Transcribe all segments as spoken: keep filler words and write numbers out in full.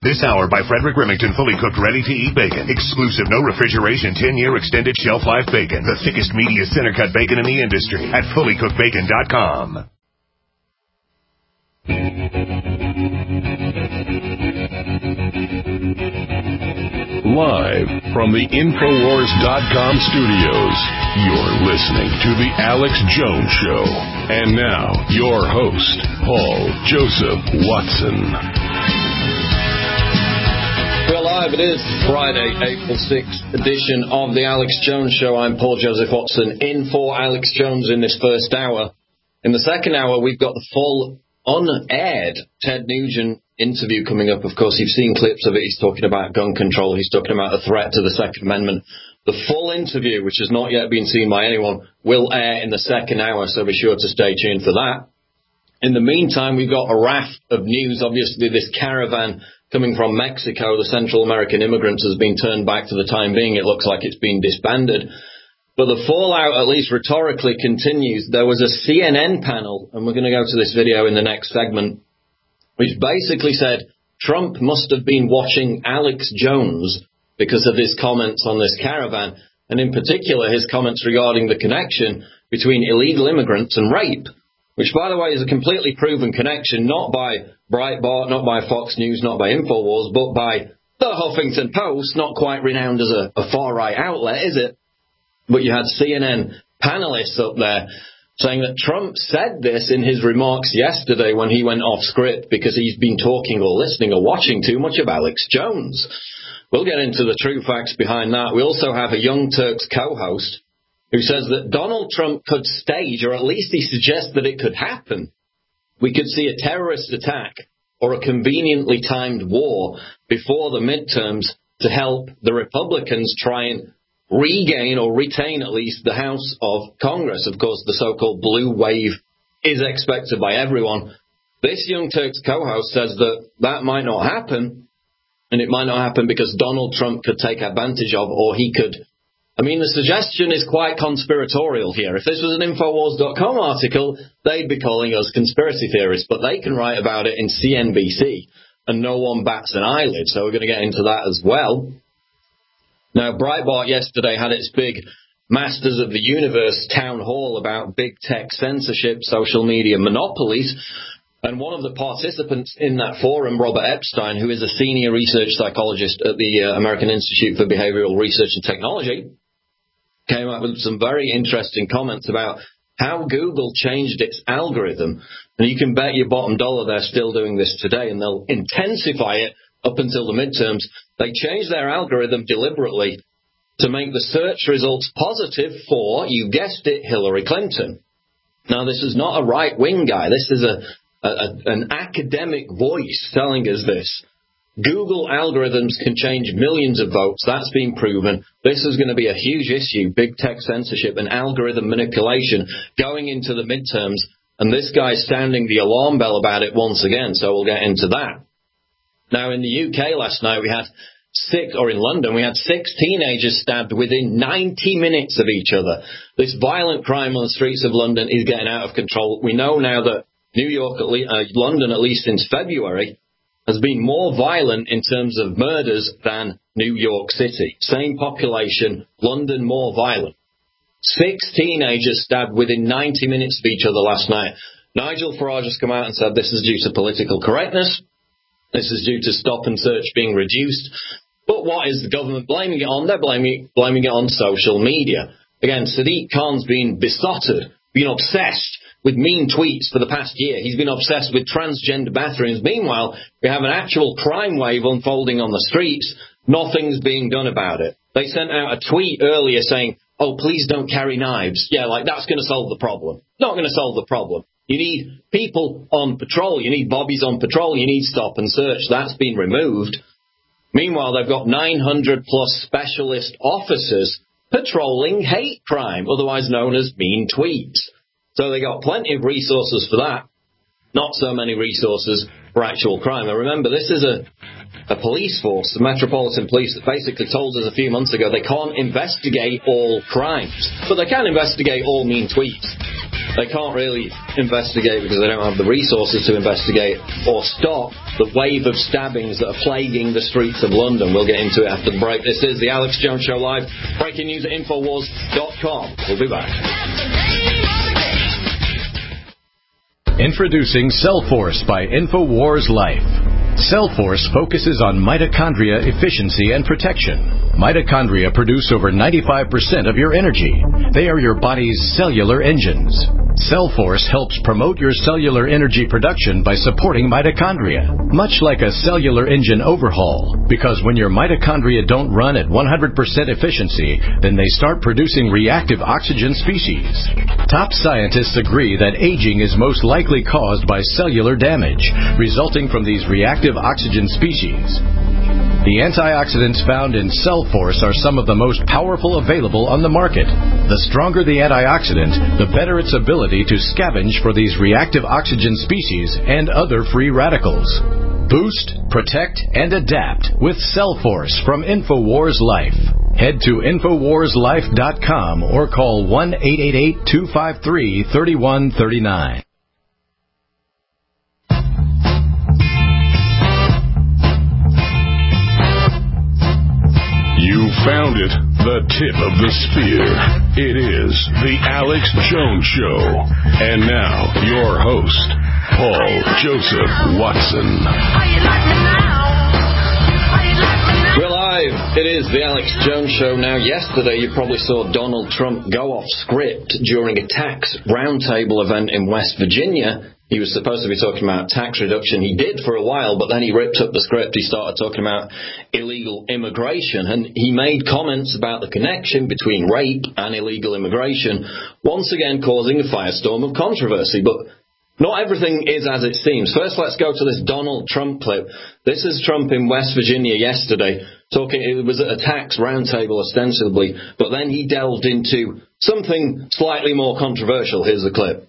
This hour by Frederick Remington, fully cooked, ready-to-eat bacon. Exclusive, no refrigeration, ten-year extended shelf life bacon. The thickest, meatiest center-cut bacon in the industry at fully cooked bacon dot com. Live from the Infowars dot com studios, you're listening to The Alex Jones Show. And now, your host, Paul Joseph Watson. We're live. It is Friday, April sixth edition of The Alex Jones Show. I'm Paul Joseph Watson, in for Alex Jones in this first hour. In the second hour, we've got the full unaired Ted Nugent interview coming up. Of course, you've seen clips of it. He's talking about gun control. He's talking about a threat to the Second Amendment. The full interview, which has not yet been seen by anyone, will air in the second hour, so be sure to stay tuned for that. In the meantime, we've got a raft of news. Obviously, this caravan coming from Mexico, the Central American immigrants, has been turned back for the time being. It looks like it's been disbanded. But the fallout, at least rhetorically, continues. There was a C N N panel, and we're going to go to this video in the next segment, which basically said Trump must have been watching Alex Jones because of his comments on this caravan, and in particular his comments regarding the connection between illegal immigrants and rape, which, by the way, is a completely proven connection, not by Breitbart, not by Fox News, not by InfoWars, but by the Huffington Post, not quite renowned as a, a far-right outlet, is it? But you had C N N panelists up there saying that Trump said this in his remarks yesterday when he went off script because he's been talking or listening or watching too much of Alex Jones. We'll get into the true facts behind that. We also have a Young Turks co-host who says that Donald Trump could stage, or at least he suggests that it could happen. We could see a terrorist attack or a conveniently timed war before the midterms to help the Republicans try and regain or retain at least the House of Congress. Of course, the so-called blue wave is expected by everyone. This Young Turks co-host says that that might not happen, and it might not happen because Donald Trump could take advantage of, or he could. I mean, the suggestion is quite conspiratorial here. If this was an Infowars dot com article, they'd be calling us conspiracy theorists, but they can write about it in C N B C, and no one bats an eyelid, so we're going to get into that as well. Now, Breitbart yesterday had its big Masters of the Universe town hall about big tech censorship, social media monopolies. And one of the participants in that forum, Robert Epstein, who is a senior research psychologist at the uh, American Institute for Behavioral Research and Technology, came up with some very interesting comments about how Google changed its algorithm. And you can bet your bottom dollar they're still doing this today, and they'll intensify it up until the midterms. They changed their algorithm deliberately to make the search results positive for, you guessed it, Hillary Clinton. Now, this is not a right-wing guy. This is a, a an academic voice telling us this. Google algorithms can change millions of votes. That's been proven. This is going to be a huge issue, big tech censorship and algorithm manipulation going into the midterms. And this guy's sounding the alarm bell about it once again, so we'll get into that. Now, in the U K last night, we had six, or in London, we had six teenagers stabbed within ninety minutes of each other. This violent crime on the streets of London is getting out of control. We know now that New York, at least, uh, London, at least since February, has been more violent in terms of murders than New York City. Same population, London more violent. Six teenagers stabbed within ninety minutes of each other last night. Nigel Farage has come out and said this is due to political correctness. This is due to stop and search being reduced. But what is the government blaming it on? They're blaming, blaming it on social media. Again, Sadiq Khan's been besotted, been obsessed with mean tweets for the past year. He's been obsessed with transgender bathrooms. Meanwhile, we have an actual crime wave unfolding on the streets. Nothing's being done about it. They sent out a tweet earlier saying, oh, please don't carry knives. Yeah, like that's going to solve the problem. Not going to solve the problem. You need people on patrol. You need bobbies on patrol. You need stop and search. That's been removed. Meanwhile, they've got nine hundred plus specialist officers patrolling hate crime, otherwise known as mean tweets. So they got plenty of resources for that. Not so many resources for actual crime. Now remember, this is a, a police force, the Metropolitan Police, that basically told us a few months ago they can't investigate all crimes, but they can investigate all mean tweets. they can't really investigate because they don't have the resources to investigate or stop the wave of stabbings that are plaguing the streets of London. We'll get into it after the break. This is the Alex Jones Show Live. Breaking news at Infowars dot com. We'll be back. Introducing Cellforce by Infowars Life. Cellforce focuses on mitochondria efficiency and protection. Mitochondria produce over ninety-five percent of your energy. They are your body's cellular engines. Cellforce helps promote your cellular energy production by supporting mitochondria, much like a cellular engine overhaul, because when your mitochondria don't run at one hundred percent efficiency, then they start producing reactive oxygen species. Top scientists agree that aging is most likely caused by cellular damage, resulting from these reactive oxygen species. The antioxidants found in Cellforce are some of the most powerful available on the market. The stronger the antioxidant, the better its ability to scavenge for these reactive oxygen species and other free radicals. Boost, protect, and adapt with Cellforce from Infowars Life. Head to Infowars Life dot com or call one eight eight eight, two five three, three one three nine. You found it, the tip of the spear. It is the Alex Jones Show. And now, your host, Paul Joseph Watson. We're live. It is the Alex Jones Show. Now, yesterday you probably saw Donald Trump go off script during a tax roundtable event in West Virginia. He was supposed to be talking about tax reduction. He did for a while, but then he ripped up the script. He started talking about illegal immigration, and he made comments about the connection between rape and illegal immigration, once again causing a firestorm of controversy. But not everything is as it seems. First, let's go to this Donald Trump clip. This is Trump in West Virginia yesterday, talking. It was at a tax roundtable, ostensibly, but then he delved into something slightly more controversial. Here's the clip.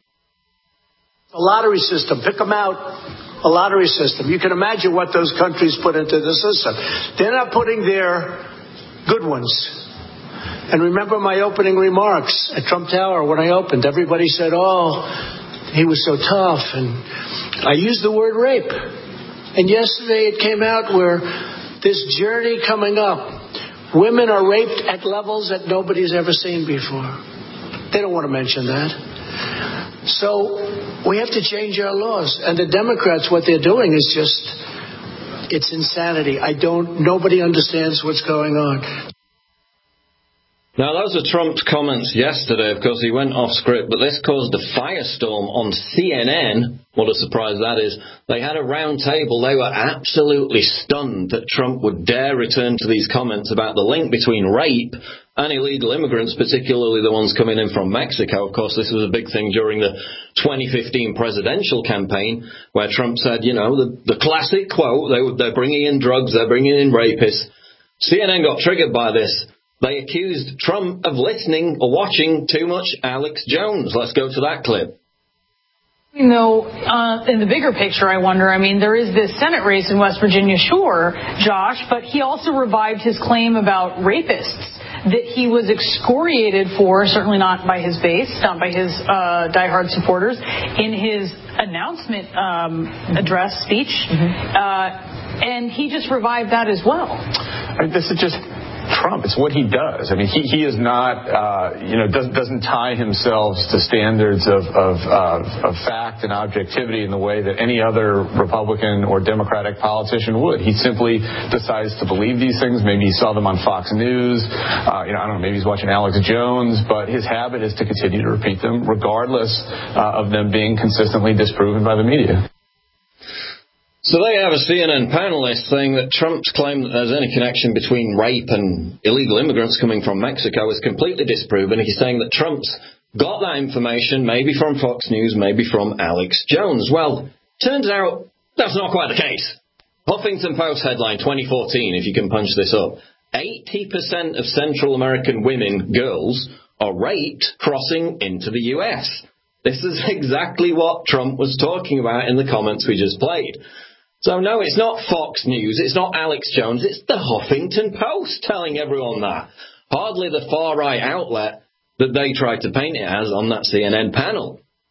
A lottery system, pick them out, a lottery system. You can imagine what those countries put into the system. They're not putting their good ones. And remember my opening remarks at Trump Tower when I opened. Everybody said, oh, he was so tough. And I used the word rape. And yesterday it came out where this journey coming up, women are raped at levels that nobody's ever seen before. They don't want to mention that. So we have to change our laws. And the Democrats, what they're doing is just, it's insanity. I don't, nobody understands what's going on. Now, those are Trump's comments yesterday. Of course, he went off script, but this caused a firestorm on C N N. What a surprise that is. They had a round table. They were absolutely stunned that Trump would dare return to these comments about the link between rape and illegal immigrants, particularly the ones coming in from Mexico. Of course, this was a big thing during the twenty fifteen presidential campaign, where Trump said, you know, the, the classic quote, they, they're bringing in drugs, they're bringing in rapists. C N N got triggered by this. They accused Trump of listening or watching too much Alex Jones. Let's go to that clip. You know, uh, in the bigger picture, I wonder, I mean, there is this Senate race in West Virginia, sure, Josh, but he also revived his claim about rapists that he was excoriated for, certainly not by his base, not by his uh, diehard supporters, in his announcement um, address speech. Mm-hmm. Uh, and he just revived that as well. I mean, this is just Trump. It's what he does. I mean, he, he is not, uh, you know, doesn't, doesn't tie himself to standards of, of, uh, of fact and objectivity in the way that any other Republican or Democratic politician would. He simply decides to believe these things. Maybe he saw them on Fox News. Uh, you know, I don't know, maybe he's watching Alex Jones, but his habit is to continue to repeat them regardless uh, of them being consistently disproven by the media. So they have a C N N panelist saying that Trump's claim that there's any connection between rape and illegal immigrants coming from Mexico is completely disproven. He's saying that Trump's got that information, maybe from Fox News, maybe from Alex Jones. Well, turns out that's not quite the case. Huffington Post headline twenty fourteen, if you can punch this up. eighty percent of Central American women, girls, are raped crossing into the U S. This is exactly what Trump was talking about in the comments we just played. So, no, it's not Fox News, it's not Alex Jones, it's the Huffington Post telling everyone that. Hardly the far-right outlet that they tried to paint it as on that C N N panel.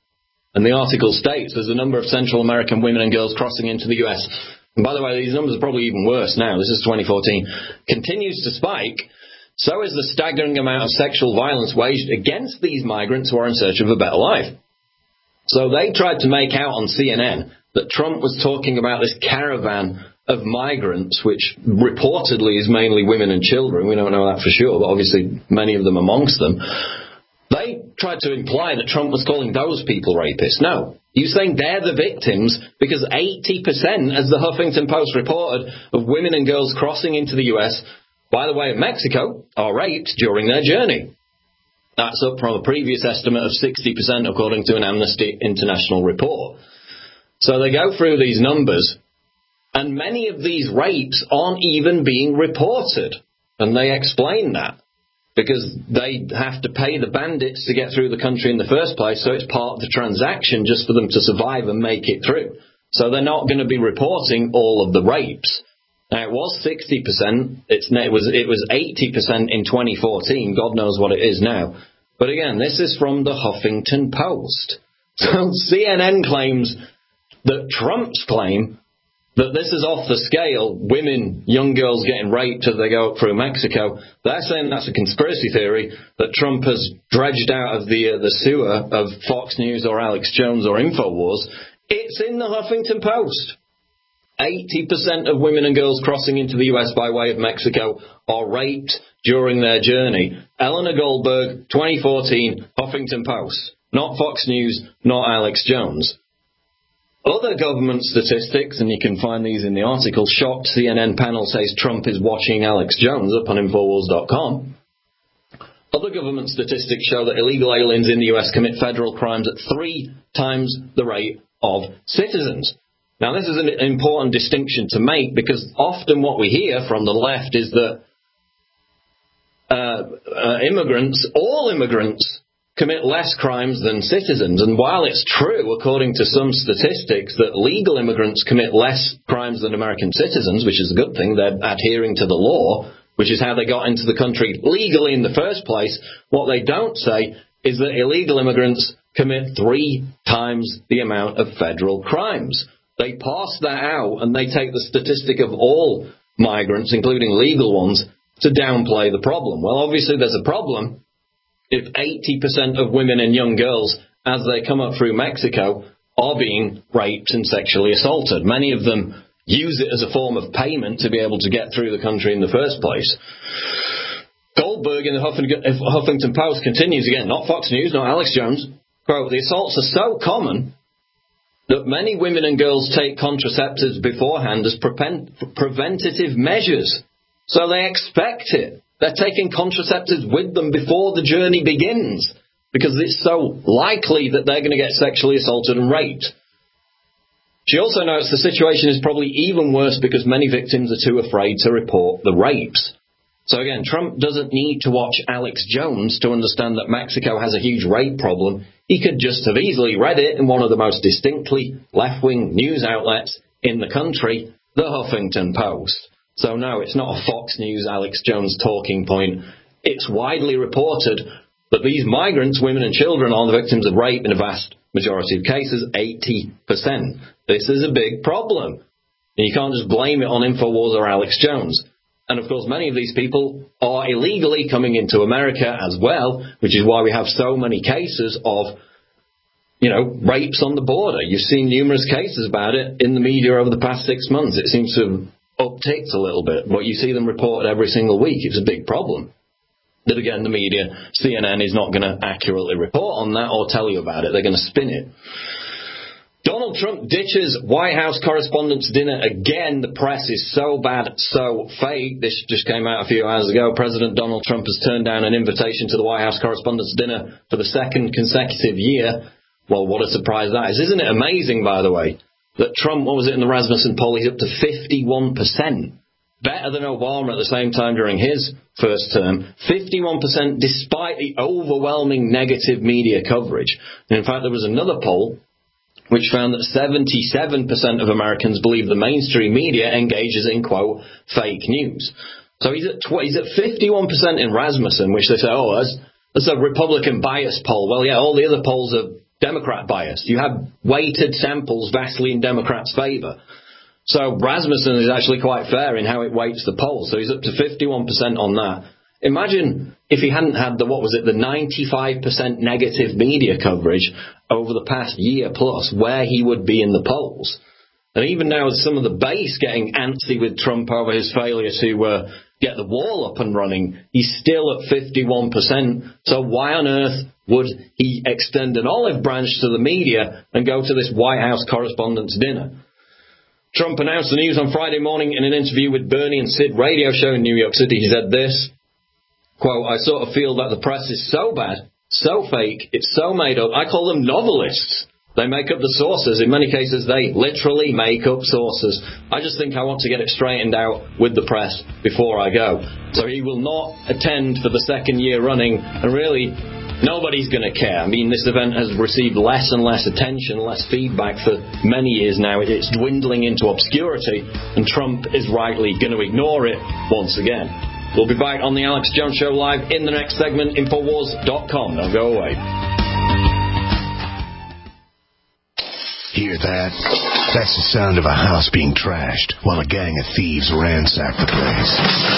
And the article states there's a number of Central American women and girls crossing into the U S. And by the way, these numbers are probably even worse now. This is twenty fourteen. Continues to spike. So is the staggering amount of sexual violence waged against these migrants who are in search of a better life. So they tried to make out on C N N that Trump was talking about this caravan of migrants, which reportedly is mainly women and children. We don't know that for sure, but obviously many of them amongst them. They tried to imply that Trump was calling those people rapists. No, you're saying they're the victims because eighty percent, as the Huffington Post reported, of women and girls crossing into the U S by the way of Mexico are raped during their journey. That's up from a previous estimate of sixty percent, according to an Amnesty International report. So they go through these numbers, and many of these rapes aren't even being reported. And they explain that, because they have to pay the bandits to get through the country in the first place, so it's part of the transaction just for them to survive and make it through. So they're not going to be reporting all of the rapes. Now, it was sixty percent. It's, it was it was eighty percent in twenty fourteen. God knows what it is now. But again, this is from the Huffington Post. So C N N claims that Trump's claim that this is off the scale, women, young girls getting raped as they go up through Mexico, they're saying that's a conspiracy theory that Trump has dredged out of the uh, the sewer of Fox News or Alex Jones or InfoWars. It's in the Huffington Post. eighty percent of women and girls crossing into the U S by way of Mexico are raped during their journey. Eleanor Goldberg, twenty fourteen, Huffington Post. Not Fox News, not Alex Jones. Other government statistics, and you can find these in the article, shocked C N N panel says Trump is watching Alex Jones, up on Infowars dot com. Other government statistics show that illegal aliens in the U S commit federal crimes at three times the rate of citizens. Now, this is an important distinction to make, because often what we hear from the left is that uh, uh, immigrants, all immigrants, commit less crimes than citizens. And while it's true, according to some statistics, that legal immigrants commit less crimes than American citizens, which is a good thing, they're adhering to the law, which is how they got into the country legally in the first place, what they don't say is that illegal immigrants commit three times the amount of federal crimes. They pass that out, and they take the statistic of all migrants, including legal ones, to downplay the problem. Well, obviously there's a problem if eighty percent of women and young girls, as they come up through Mexico, are being raped and sexually assaulted. Many of them use it as a form of payment to be able to get through the country in the first place. Goldberg in the Huffington Post continues again, not Fox News, not Alex Jones, quote, the assaults are so common that many women and girls take contraceptives beforehand as pre- preventative measures. So they expect it. They're taking contraceptives with them before the journey begins, because it's so likely that they're going to get sexually assaulted and raped. She also notes the situation is probably even worse because many victims are too afraid to report the rapes. So again, Trump doesn't need to watch Alex Jones to understand that Mexico has a huge rape problem. He could just have easily read it in one of the most distinctly left-wing news outlets in the country, the Huffington Post. So no, it's not a Fox News, Alex Jones talking point. It's widely reported that these migrants, women and children, are the victims of rape in a vast majority of cases, eighty percent. This is a big problem. And you can't just blame it on InfoWars or Alex Jones. And of course, many of these people are illegally coming into America as well, which is why we have so many cases of, you know, rapes on the border. You've seen numerous cases about it in the media over the past six months. It seems to have upticked a little bit, but you see them reported every single week. It's a big problem. But again, the media, C N N, is not going to accurately report on that or tell you about it. They're going to spin it. Donald Trump ditches White House Correspondents' Dinner again. The press is so bad, so fake. This just came out a few hours ago. President Donald Trump has turned down an invitation to the White House Correspondents' Dinner for the second consecutive year. Well, what a surprise that is. Isn't it amazing, by the way, that Trump, what was it in the Rasmussen poll, he's up to fifty-one percent. Better than Obama at the same time during his first term. fifty-one percent despite the overwhelming negative media coverage. And in fact, there was another poll which found that seventy-seven percent of Americans believe the mainstream media engages in, quote, fake news. So he's at tw- he's at fifty-one percent in Rasmussen, which they say, oh, that's, that's a Republican bias poll. Well, yeah, all the other polls are Democrat bias. You have weighted samples vastly in Democrats' favor. So Rasmussen is actually quite fair in how it weights the polls. So he's up to fifty-one percent on that. Imagine if he hadn't had the, what was it, the ninety-five percent negative media coverage over the past year plus, where he would be in the polls. And even now, with some of the base getting antsy with Trump over his failure to uh, get the wall up and running, he's still at fifty-one percent. So why on earth would he extend an olive branch to the media and go to this White House Correspondents' Dinner? Trump announced the news on Friday morning in an interview with Bernie and Sid radio show in New York City. He said this, quote, "I sort of feel that the press is so bad, so fake, it's so made up. I call them novelists. They make up the sources. In many cases, they literally make up sources. I just think I want to get it straightened out with the press before I go." So he will not attend for the second year running, and really, nobody's going to care. I mean, this event has received less and less attention, less feedback for many years now. It's dwindling into obscurity, and Trump is rightly going to ignore it once again. We'll be back on the Alex Jones Show live in the next segment, Infowars dot com. Now go away. Hear that? That's the sound of a house being trashed while a gang of thieves ransack the place.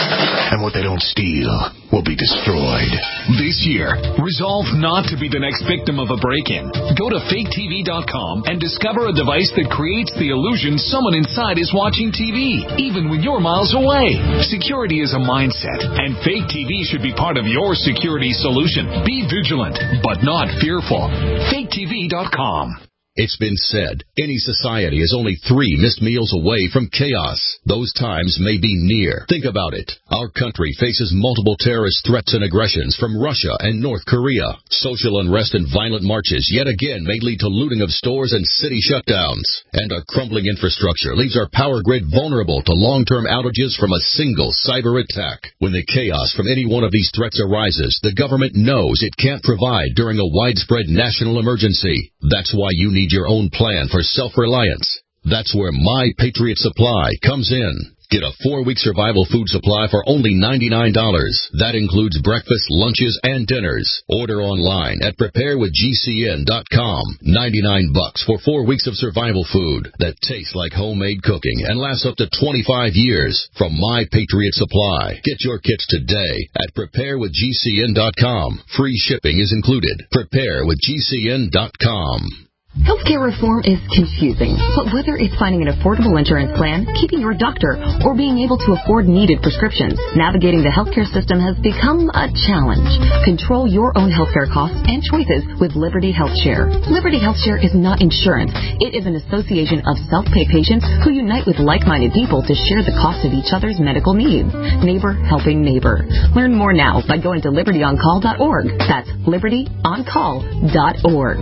And what they don't steal will be destroyed. This year, resolve not to be the next victim of a break-in. Go to fake T V dot com and discover a device that creates the illusion someone inside is watching T V, even when you're miles away. Security is a mindset, and Fake T V should be part of your security solution. Be vigilant, but not fearful. fake T V dot com. It's been said, any society is only three missed meals away from chaos. Those times may be near. Think about it. Our country faces multiple terrorist threats and aggressions from Russia and North Korea. Social unrest and violent marches yet again may lead to looting of stores and city shutdowns. And a crumbling infrastructure leaves our power grid vulnerable to long-term outages from a single cyber attack. When the chaos from any one of these threats arises, the government knows it can't provide during a widespread national emergency. That's why you need your own plan for self-reliance. That's where My Patriot Supply comes in. Get a four-week survival food supply for only ninety-nine dollars. That includes breakfast, lunches, and dinners. Order online at prepare with G C N dot com. ninety-nine bucks for four weeks of survival food that tastes like homemade cooking and lasts up to twenty-five years from My Patriot Supply. Get your kits today at prepare with G C N dot com. Free shipping is included. prepare with G C N dot com. Healthcare reform is confusing, but whether it's finding an affordable insurance plan, keeping your doctor, or being able to afford needed prescriptions, navigating the healthcare system has become a challenge. Control your own healthcare costs and choices with Liberty HealthShare. Liberty HealthShare is not insurance. It is an association of self-pay patients who unite with like-minded people to share the cost of each other's medical needs. Neighbor helping neighbor. Learn more now by going to liberty on call dot org. That's liberty on call dot org.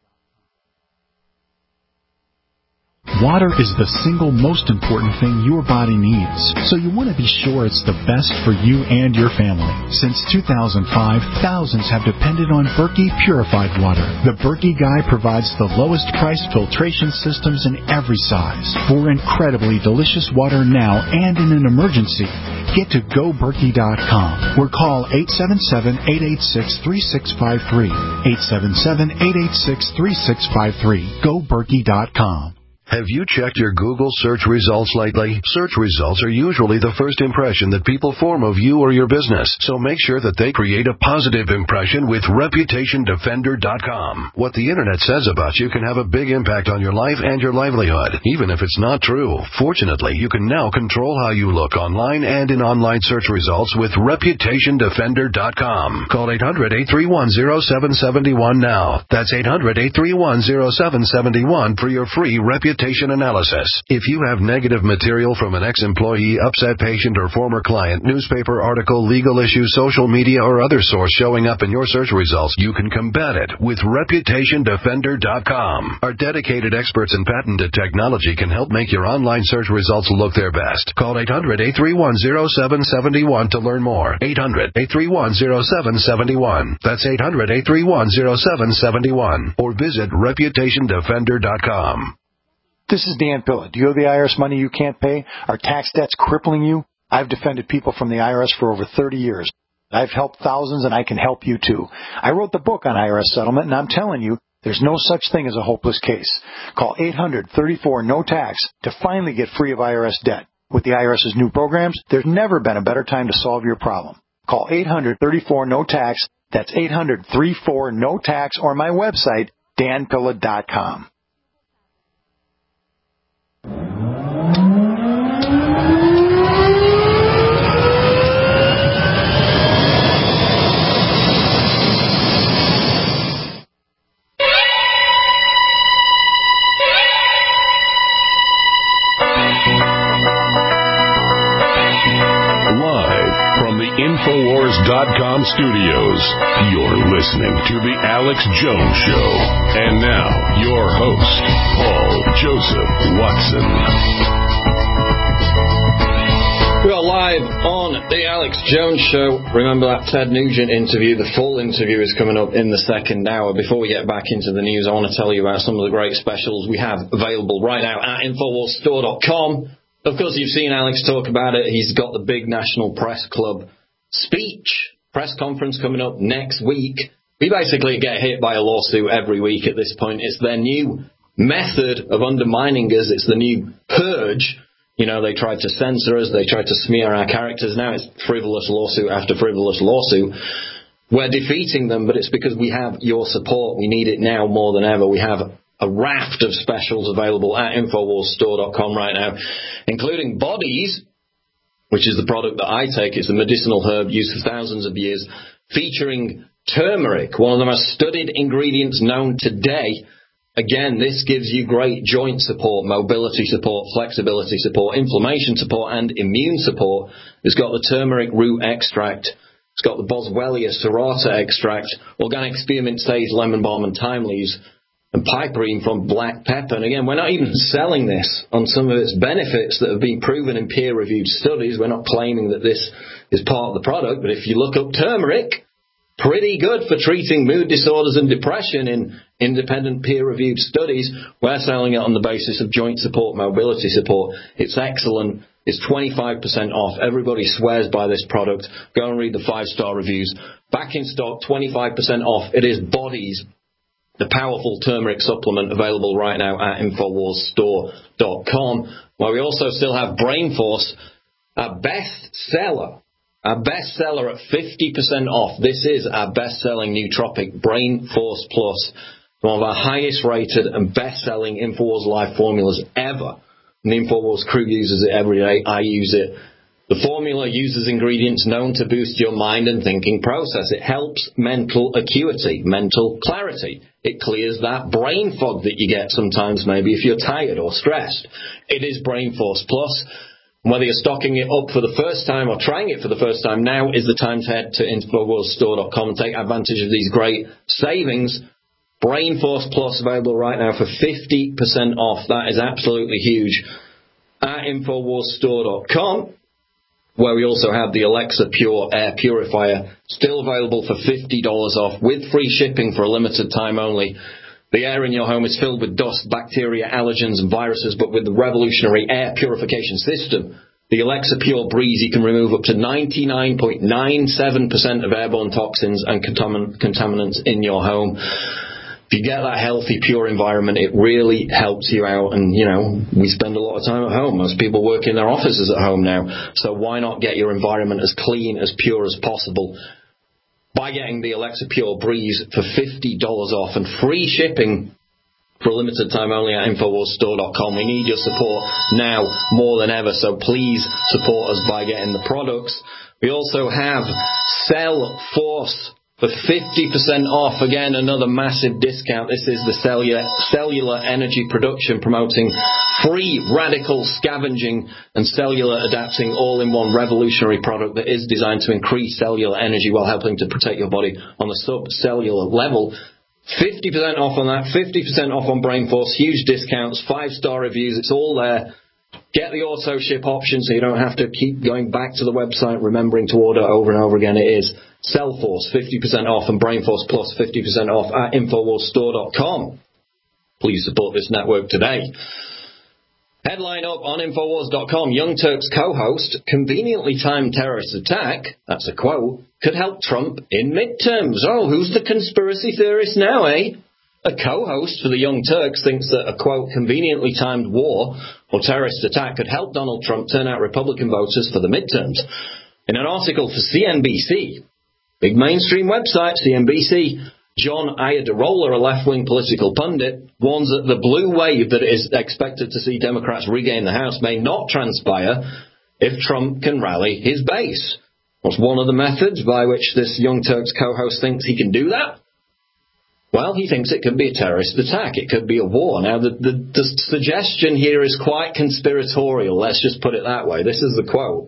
Water is the single most important thing your body needs, so you want to be sure it's the best for you and your family. Since two thousand five, thousands have depended on Berkey Purified Water. The Berkey Guy provides the lowest price filtration systems in every size for incredibly delicious water now and in an emergency. Get to go berkey dot com or call eight seven seven, eight eight six, three six five three. eight seven seven, eight eight six, three six five three. go berkey dot com. Have you checked your Google search results lately? Search results are usually the first impression that people form of you or your business, so make sure that they create a positive impression with reputation defender dot com. What the Internet says about you can have a big impact on your life and your livelihood, even if it's not true. Fortunately, you can now control how you look online and in online search results with reputation defender dot com. Call eight hundred, eight three one, zero seven seven one now. That's eight hundred, eight three one, zero seven seven one for your free reputation analysis. If you have negative material from an ex-employee, upset patient, or former client, newspaper article, legal issue, social media, or other source showing up in your search results, you can combat it with reputation defender dot com. Our dedicated experts in patented technology can help make your online search results look their best. Call eight hundred, eight three one, zero seven seven one to learn more. eight hundred, eight three one, zero seven seven one. That's eight hundred, eight three one, zero seven seven one. Or visit reputation defender dot com. This is Dan Pilla. Do you owe the I R S money you can't pay? Are tax debts crippling you? I've defended people from the I R S for over thirty years. I've helped thousands, and I can help you too. I wrote the book on I R S settlement, and I'm telling you, There's no such thing as a hopeless case. Call eight hundred, thirty-four, no tax to finally get free of I R S debt. With the IRS's new programs, there's never been a better time to solve your problem. Call eight hundred, thirty-four, no tax. That's eight hundred, thirty-four, no tax, or my website, dan pilla dot com. Infowars dot com studios. You're listening to The Alex Jones Show. And now, your host, Paul Joseph Watson. We are live on The Alex Jones Show. Remember that Ted Nugent interview? The full interview is coming up in the second hour. Before we get back into the news, I want to tell you about some of the great specials we have available right now at Infowars Store dot com. Of course, you've seen Alex talk about it. He's got the big National Press Club speech, press conference coming up next week. We basically get hit by a lawsuit every week at this point. It's their new method of undermining us. It's the new purge. You know, they tried to censor us. They tried to smear our characters. Now it's frivolous lawsuit after frivolous lawsuit. We're defeating them, but it's because we have your support. We need it now more than ever. We have a raft of specials available at Infowars Store dot com right now, including Bodies, which is the product that I take. It's a medicinal herb used for thousands of years, featuring turmeric, one of the most studied ingredients known today. Again, this gives you great joint support, mobility support, flexibility support, inflammation support, and immune support. It's got the turmeric root extract. It's got the Boswellia serrata extract, organic spearmint, sage, lemon balm, and thyme leaves, and piperine from black pepper. And again, we're not even selling this on some of its benefits that have been proven in peer-reviewed studies. We're not claiming that this is part of the product, but if you look up turmeric, pretty good for treating mood disorders and depression in independent peer-reviewed studies. We're selling it on the basis of joint support, mobility support. It's excellent. It's twenty-five percent off. Everybody swears by this product. Go and read the five-star reviews. Back in stock, twenty-five percent off. It is Bodies, the powerful turmeric supplement, available right now at Infowars Store dot com, where we also still have Brain Force, our best seller, our best seller at fifty percent off. This is our best-selling nootropic, Brain Force Plus, one of our highest-rated and best-selling Infowars Life formulas ever. And the Infowars crew uses it every day. I use it. The formula uses ingredients known to boost your mind and thinking process. It helps mental acuity, mental clarity. It clears that brain fog that you get sometimes, maybe if you're tired or stressed. It is Brain Force Plus. Whether you're stocking it up for the first time or trying it for the first time, now is the time to head to Infowars Store dot com and take advantage of these great savings. Brain Force Plus available right now for fifty percent off. That is absolutely huge. At Infowars Store dot com, where we also have the Alexa Pure Air Purifier, still available for fifty dollars off, with free shipping for a limited time only. The air in your home is filled with dust, bacteria, allergens, and viruses, but with the revolutionary air purification system, the Alexa Pure Breeze, you can remove up to ninety-nine point nine seven percent of airborne toxins and contamin- contaminants in your home. If you get that healthy, pure environment, it really helps you out. And, you know, we spend a lot of time at home. Most people work in their offices at home now. So why not get your environment as clean, as pure as possible by getting the Alexa Pure Breeze for fifty dollars off and free shipping for a limited time only at Infowars Store dot com. We need your support now more than ever, so please support us by getting the products. We also have Cell Force for fifty percent off. Again, another massive discount. This is the cellular, cellular energy production, promoting free radical scavenging and cellular adapting all-in-one revolutionary product that is designed to increase cellular energy while helping to protect your body on a subcellular level. fifty percent off on that, fifty percent off on Brain Force, huge discounts, five-star reviews, it's all there. Get the auto ship option so you don't have to keep going back to the website, remembering to order over and over again. It is Cellforce, fifty percent off, and Brain Force Plus, fifty percent off at Infowars Store dot com. Please support this network today. Headline up on Infowars dot com, Young Turks co-host, conveniently timed terrorist attack, that's a quote, could help Trump in midterms. Oh, who's the conspiracy theorist now, eh? A co-host for the Young Turks thinks that a, quote, conveniently timed war or terrorist attack could help Donald Trump turn out Republican voters for the midterms. In an article for C N B C, big mainstream website, C N B C, John Iadarola, a left-wing political pundit, warns that the blue wave that is expected to see Democrats regain the House may not transpire if Trump can rally his base. What's one of the methods by which this Young Turks co-host thinks he can do that? Well, he thinks it could be a terrorist attack. It could be a war. Now, the, the, the suggestion here is quite conspiratorial. Let's just put it that way. This is the quote.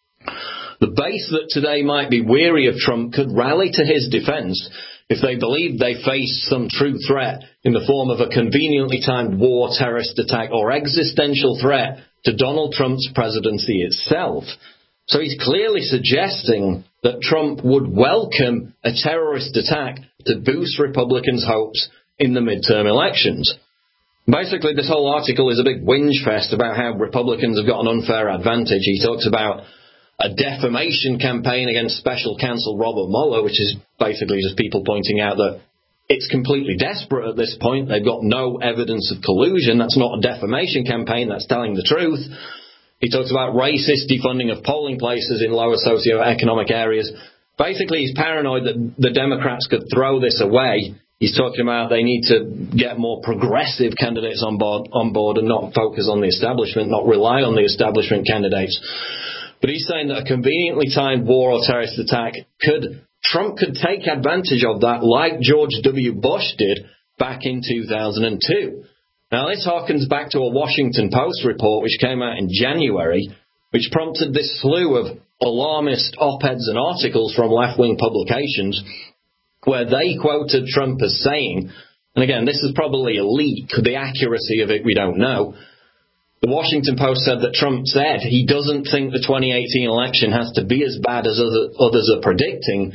The base that today might be weary of Trump could rally to his defense if they believe they face some true threat in the form of a conveniently timed war, terrorist attack, or existential threat to Donald Trump's presidency itself. So he's clearly suggesting that Trump would welcome a terrorist attack to boost Republicans' hopes in the midterm elections. Basically, this whole article is a big whinge fest about how Republicans have got an unfair advantage. He talks about a defamation campaign against special counsel Robert Mueller, which is basically just people pointing out that it's completely desperate at this point. They've got no evidence of collusion. That's not a defamation campaign. That's telling the truth. He talks about racist defunding of polling places in lower socioeconomic areas. Basically, he's paranoid that the Democrats could throw this away. He's talking about they need to get more progressive candidates on board, on board and not focus on the establishment, not rely on the establishment candidates. But he's saying that a conveniently timed war or terrorist attack could, Trump could take advantage of that like George W. Bush did back in two thousand two. Now, this harkens back to a Washington Post report which came out in January, which prompted this slew of alarmist op-eds and articles from left-wing publications where they quoted Trump as saying, and again, this is probably a leak, the accuracy of it we don't know. The Washington Post said that Trump said he doesn't think the twenty eighteen election has to be as bad as other, others are predicting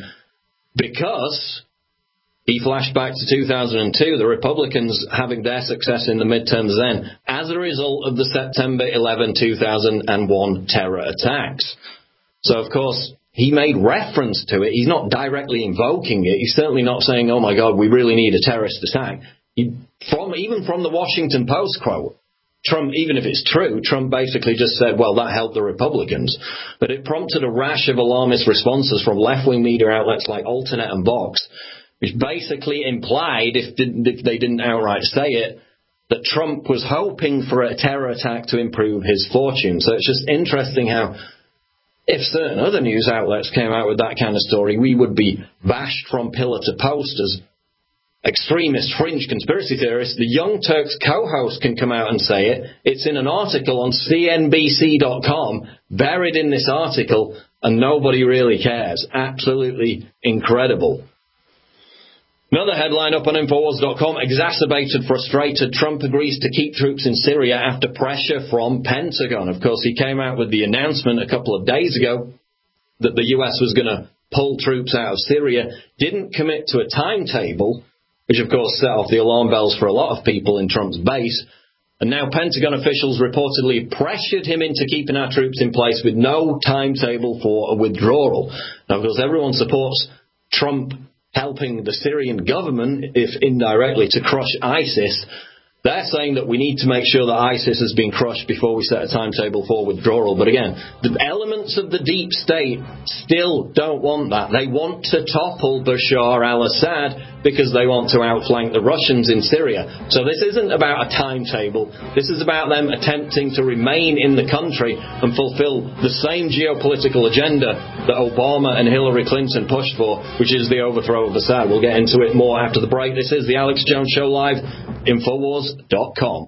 because he flashed back to two thousand two, the Republicans having their success in the midterms then as a result of the September eleventh, two thousand one terror attacks. So, of course, he made reference to it. He's not directly invoking it. He's certainly not saying, oh, my God, we really need a terrorist attack. He, from even from the Washington Post quote, Trump, even if it's true, Trump basically just said, well, that helped the Republicans. But it prompted a rash of alarmist responses from left-wing media outlets like Alternet and Vox, which basically implied, if, if they didn't outright say it, that Trump was hoping for a terror attack to improve his fortune. So it's just interesting how, if certain other news outlets came out with that kind of story, we would be bashed from pillar to post as extremist fringe conspiracy theorists. The Young Turks co-host can come out and say it. It's in an article on C N B C dot com, buried in this article, and nobody really cares. Absolutely incredible. Another headline up on Infowars dot com, exacerbated, frustrated, Trump agrees to keep troops in Syria after pressure from Pentagon. Of course, he came out with the announcement a couple of days ago that the U S was going to pull troops out of Syria, didn't commit to a timetable, which of course set off the alarm bells for a lot of people in Trump's base. And now Pentagon officials reportedly pressured him into keeping our troops in place with no timetable for a withdrawal. Now, of course, everyone supports Trump helping the Syrian government, if indirectly, to crush ISIS. They're saying that we need to make sure that ISIS has been crushed before we set a timetable for withdrawal. But again, the elements of the deep state still don't want that. They want to topple Bashar al-Assad because they want to outflank the Russians in Syria. So this isn't about a timetable. This is about them attempting to remain in the country and fulfill the same geopolitical agenda that Obama and Hillary Clinton pushed for, which is the overthrow of Assad. We'll get into it more after the break. This is the Alex Jones Show live, Infowars dot com.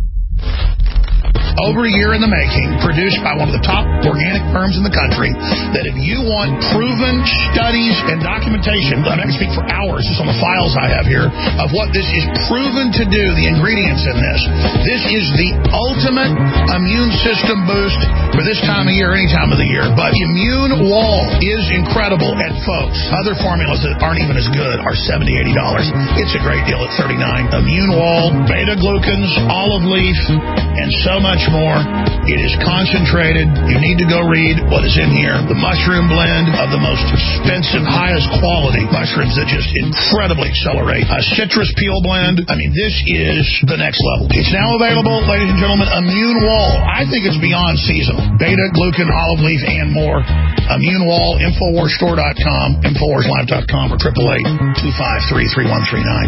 Over a year in the making, produced by one of the top organic firms in the country, that if you want proven studies and documentation, I can speak for hours just on the files I have here, of what this is proven to do, the ingredients in this. This is the ultimate immune system boost for this time of year, any time of the year. But Immune Wall is incredible, and folks, other formulas that aren't even as good are seventy dollars, eighty dollars. It's a great deal at thirty-nine dollars. Immune Wall, beta-glucans, olive leaf, and so much much more. It is concentrated. You need to go read what is in here. The mushroom blend of the most expensive, highest quality mushrooms that just incredibly accelerate. A citrus peel blend. I mean, this is the next level. It's now available, ladies and gentlemen. Immune Wall. I think it's beyond seasonal. Beta, glucan, olive leaf, and more. Immune Wall, Infowars Store dot com, Infowars Live dot com, or eight eight eight, two five three, three one three nine.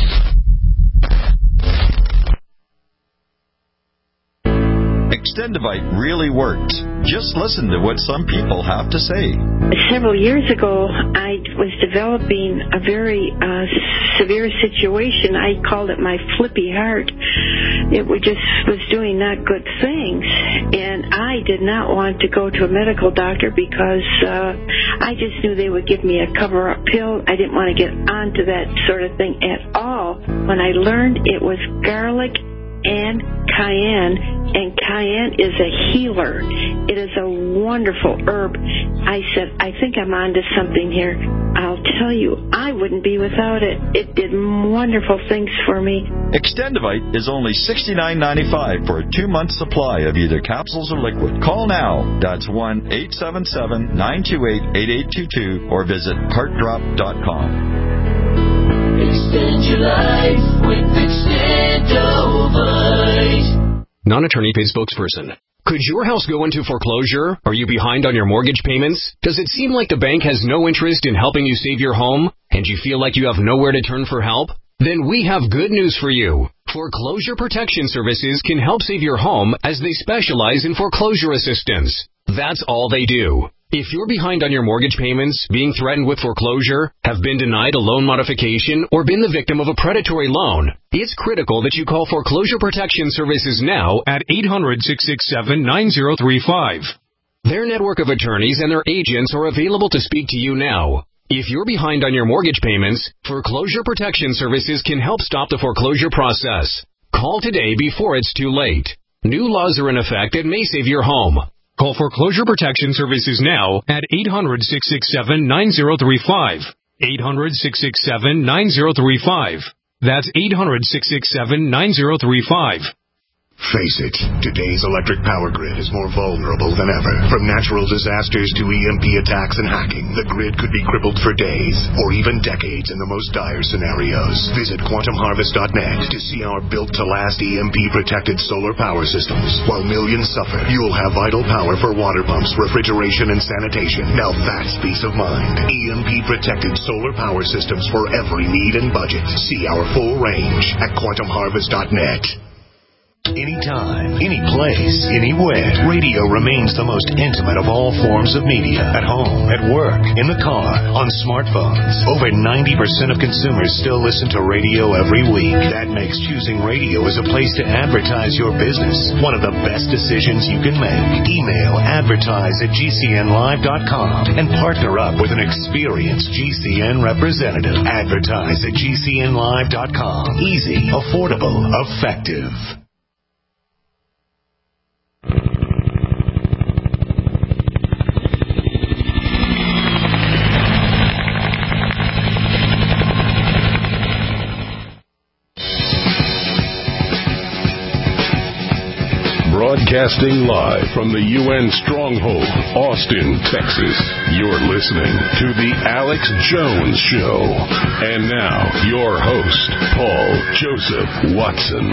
Extendivite really works. Just listen to what some people have to say. Several years ago, I was developing a very uh, severe situation. I called it my flippy heart. It just was doing not good things. And I did not want to go to a medical doctor because uh, I just knew they would give me a cover-up pill. I didn't want to get onto that sort of thing at all. When I learned it was garlic and cayenne, and cayenne is a healer. It is a wonderful herb. I said, I think I'm onto something here. I'll tell you, I wouldn't be without it. It did wonderful things for me. Extendivite is only sixty-nine ninety-five for a two-month supply of either capsules or liquid. Call now. That's one eight seven seven, nine two eight, eight eight two two or visit heart drop dot com. Extend your life with Extendivite. Non-attorney paid spokesperson. Could your house go into foreclosure? Are you behind on your mortgage payments? Does it seem like the bank has no interest in helping you save your home? And you feel like you have nowhere to turn for help? Then we have good news for you. Foreclosure Protection Services can help save your home as they specialize in foreclosure assistance. That's all they do. If you're behind on your mortgage payments, being threatened with foreclosure, have been denied a loan modification, or been the victim of a predatory loan, it's critical that you call Foreclosure Protection Services now at eight hundred, six six seven, nine zero three five. Their network of attorneys and their agents are available to speak to you now. If you're behind on your mortgage payments, Foreclosure Protection Services can help stop the foreclosure process. Call today before it's too late. New laws are in effect that may save your home. Call Foreclosure Protection Services now at eight hundred, six six seven, nine zero three five. eight hundred, six six seven, nine zero three five. That's eight hundred, six six seven, nine zero three five. Face it, today's electric power grid is more vulnerable than ever. From natural disasters to E M P attacks and hacking, the grid could be crippled for days or even decades in the most dire scenarios. Visit quantum harvest dot net to see our built-to-last E M P-protected solar power systems. While millions suffer, you'll have vital power for water pumps, refrigeration, and sanitation. Now that's peace of mind. E M P-protected solar power systems for every need and budget. See our full range at quantum harvest dot net. Anytime, any place, anywhere, radio remains the most intimate of all forms of media. At home, at work, in the car, on smartphones. Over ninety percent of consumers still listen to radio every week. That makes choosing radio as a place to advertise your business one of the best decisions you can make. Email advertise at G C N live dot com and partner up with an experienced G C N representative. Advertise at G C N live dot com. Easy, affordable, effective. Broadcasting live from the U N stronghold, Austin, Texas. You're listening to The Alex Jones Show. And now, your host, Paul Joseph Watson.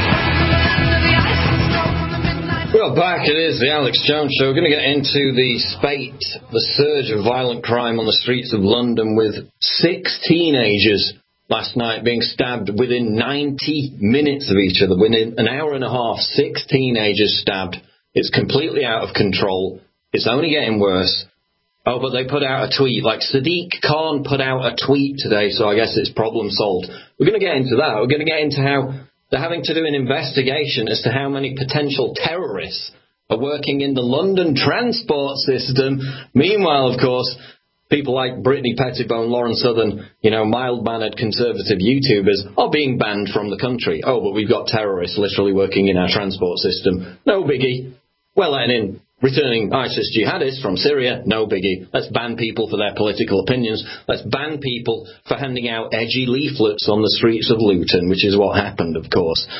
Well, back it is, The Alex Jones Show. We're going to get into the spate, the surge of violent crime on the streets of London with six teenagers last night being stabbed within ninety minutes of each other. Within an hour and a half, six teenagers stabbed. It's completely out of control. It's only getting worse. Oh, but they put out a tweet. Like Sadiq Khan put out a tweet today, so I guess it's problem solved. We're going to get into that. We're going to get into how they're having to do an investigation as to how many potential terrorists are working in the London transport system. Meanwhile, of course, people like Brittany Pettibone, Lauren Southern, you know, mild-mannered conservative YouTubers are being banned from the country. Oh, but we've got terrorists literally working in our transport system. No biggie. We're letting in returning ISIS jihadists from Syria. No biggie. Let's ban people for their political opinions. Let's ban people for handing out edgy leaflets on the streets of Luton, which is what happened, of course.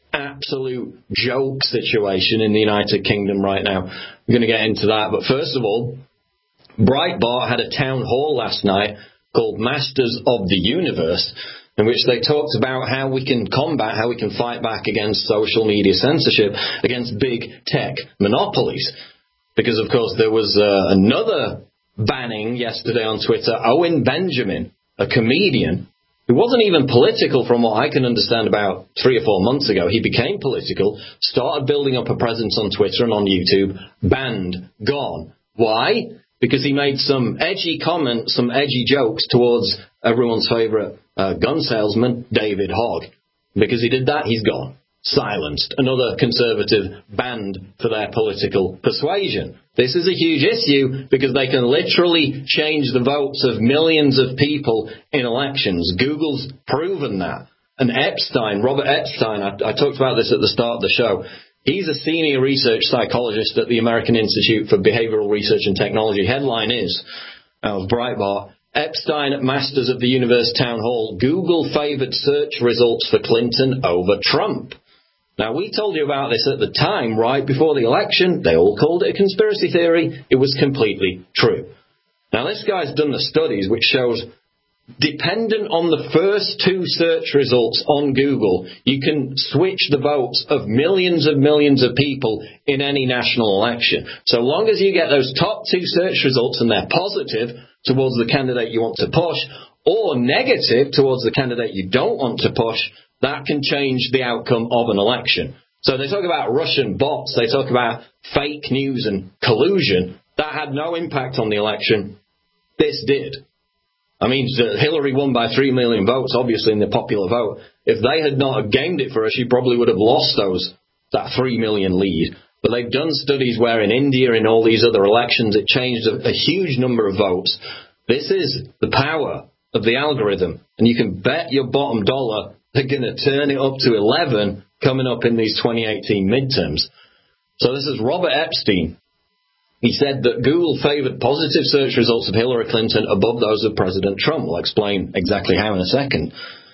absolute joke situation in the United Kingdom right now. We're going to get into that. But first of all, Breitbart had a town hall last night called Masters of the Universe, in which they talked about how we can combat, how we can fight back against social media censorship, against big tech monopolies. Because, of course, there was uh, another banning yesterday on Twitter. Owen Benjamin, a comedian, who wasn't even political from what I can understand about three or four months ago. He became political, started building up a presence on Twitter and on YouTube, banned, gone. Why? Because he made some edgy comments, some edgy jokes towards everyone's favourite uh, gun salesman, David Hogg. Because he did that, he's gone. Silenced. Another conservative banned for their political persuasion. This is a huge issue because they can literally change the votes of millions of people in elections. Google's proven that. And Epstein, Robert Epstein, I, I talked about this at the start of the show. He's a senior research psychologist at the American Institute for Behavioral Research and Technology. Headline is, out of Breitbart, Epstein at Masters of the Universe Town Hall. Google favoured search results for Clinton over Trump. Now, we told you about this at the time, right before the election. They all called it a conspiracy theory. It was completely true. Now, this guy's done the studies which shows, dependent on the first two search results on Google, you can switch the votes of millions of millions of people in any national election. So long as you get those top two search results and they're positive towards the candidate you want to push, or negative towards the candidate you don't want to push, that can change the outcome of an election. So they talk about Russian bots, they talk about fake news and collusion. That had no impact on the election. This did. I mean, Hillary won by three million votes, obviously, in the popular vote. If they had not gamed it for her, she probably would have lost those, that three million lead. But they've done studies where in India, in all these other elections, it changed a, a huge number of votes. This is the power of the algorithm. And you can bet your bottom dollar they're going to turn it up to eleven coming up in these twenty eighteen midterms. So this is Robert Epstein. He said that Google favoured positive search results of Hillary Clinton above those of President Trump. We'll explain exactly how in a second.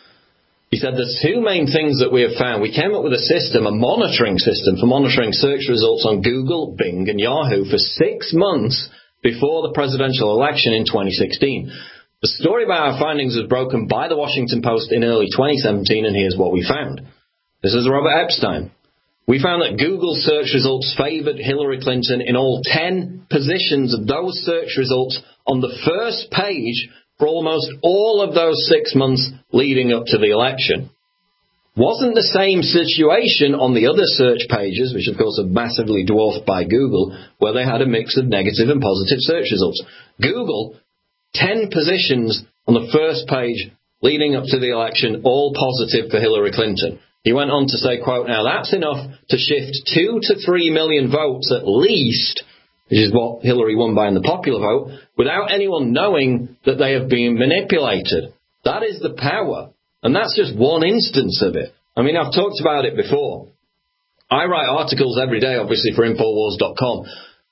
He said there's two main things that we have found. We came up with a system, a monitoring system for monitoring search results on Google, Bing and Yahoo for six months before the presidential election in twenty sixteen. The story about our findings was broken by the Washington Post in early twenty seventeen, and here's what we found. This is Robert Epstein. We found that Google search results favoured Hillary Clinton in all ten positions of those search results on the first page for almost all of those six months leading up to the election. Wasn't the same situation on the other search pages, which of course are massively dwarfed by Google, where they had a mix of negative and positive search results. Google, ten positions on the first page leading up to the election, all positive for Hillary Clinton. He went on to say, quote, now that's enough to shift two to three million votes at least, which is what Hillary won by in the popular vote, without anyone knowing that they have been manipulated. That is the power. And that's just one instance of it. I mean, I've talked about it before. I write articles every day, obviously, for Infowars dot com.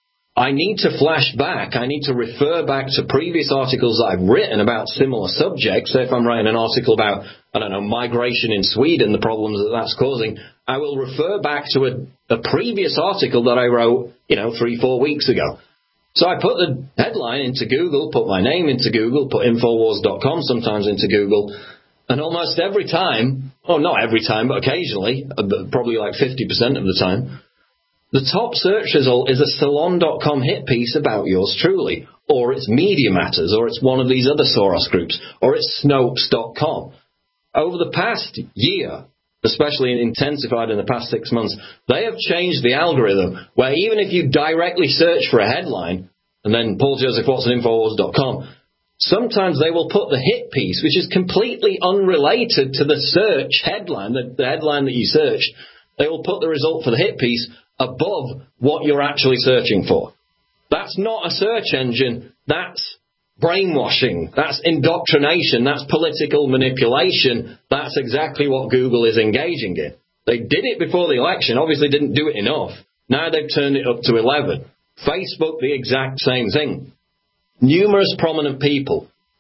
I need to flash back. I need to refer back to previous articles that I've written about similar subjects. So if I'm writing an article about, I don't know, migration in Sweden, the problems that that's causing, I will refer back to a, a previous article that I wrote, you know, three, four weeks ago. So I put the headline into Google, put my name into Google, put Infowars dot com sometimes into Google, and almost every time, oh, not every time, but occasionally, probably like fifty percent of the time, the top search result is a Salon dot com hit piece about yours truly, or it's Media Matters, or it's one of these other Soros groups, or it's Snopes dot com. Over the past year, especially intensified in the past six months, they have changed the algorithm where even if you directly search for a headline, and then Paul Joseph Watson, Infowars dot com, sometimes they will put the hit piece, which is completely unrelated to the search headline, the, the headline that you searched, they will put the result for the hit piece above what you're actually searching for. That's not a search engine. That's brainwashing. That's indoctrination. That's political manipulation. That's exactly what Google is engaging in. They did it before the election, obviously didn't do it enough. Now they've turned it up to eleven. Facebook, the exact same thing. Numerous prominent people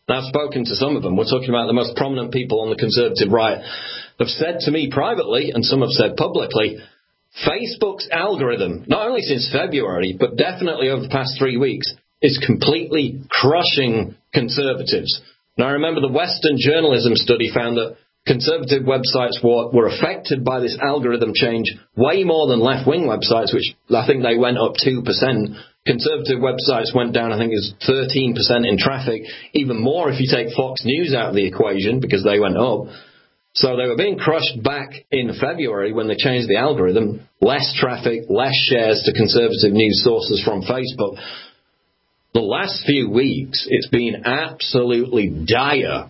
And I've spoken to some of them. We're talking about the most prominent people on the conservative right have said to me privately, and some have said publicly, Facebook's algorithm, not only since February, but definitely over the past three weeks, is completely crushing conservatives. Now, I remember the Western Journalism study found that conservative websites were, were affected by this algorithm change way more than left-wing websites, which I think they went up two percent. Conservative websites went down, I think it was thirteen percent in traffic, even more if you take Fox News out of the equation, because they went up. So they were being crushed back in February when they changed the algorithm. Less traffic, less shares to conservative news sources from Facebook. The last few weeks, it's been absolutely dire.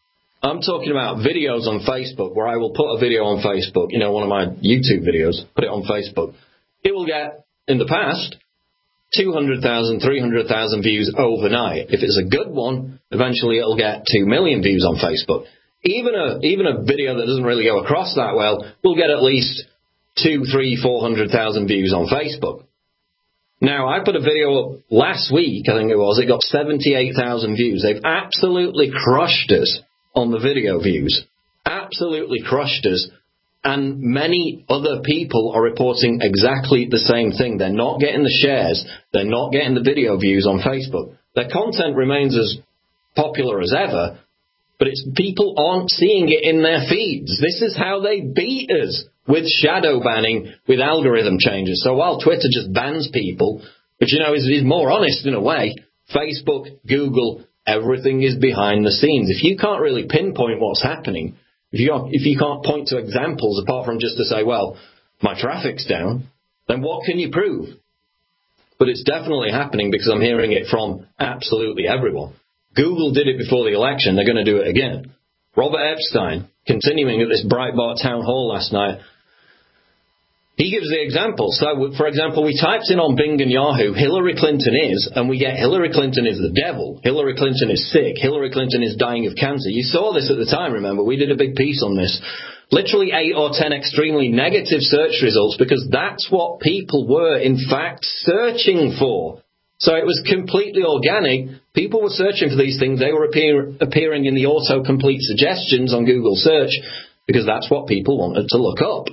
I'm talking about videos on Facebook where I will put a video on Facebook, you know, one of my YouTube videos, put it on Facebook. It will get, in the past, two hundred thousand, three hundred thousand views overnight. If it's a good one, eventually it'll get two million views on Facebook. Even a even a video that doesn't really go across that well will get at least two, three, four hundred thousand views on Facebook. Now, I put a video up last week, I think it was, it got seventy-eight thousand views. They've absolutely crushed us on the video views. Absolutely crushed us. And many other people are reporting exactly the same thing. They're not getting the shares. They're not getting the video views on Facebook. Their content remains as popular as ever, but it's people aren't seeing it in their feeds. This is how they beat us, with shadow banning, with algorithm changes. So while Twitter just bans people, which, you know, is, is more honest in a way, Facebook, Google, everything is behind the scenes. If you can't really pinpoint what's happening, if you, if you can't point to examples apart from just to say, well, my traffic's down, then what can you prove? But it's definitely happening because I'm hearing it from absolutely everyone. Google did it before the election. They're going to do it again. Robert Epstein, continuing at this Breitbart town hall last night, he gives the example. So, for example, we typed in on Bing and Yahoo, Hillary Clinton is, and we get Hillary Clinton is the devil. Hillary Clinton is sick. Hillary Clinton is dying of cancer. You saw this at the time, remember? We did a big piece on this. Literally eight or ten extremely negative search results because that's what people were, in fact, searching for. So it was completely organic. People were searching for these things. They were appear, appearing in the autocomplete suggestions on Google search because that's what people wanted to look up.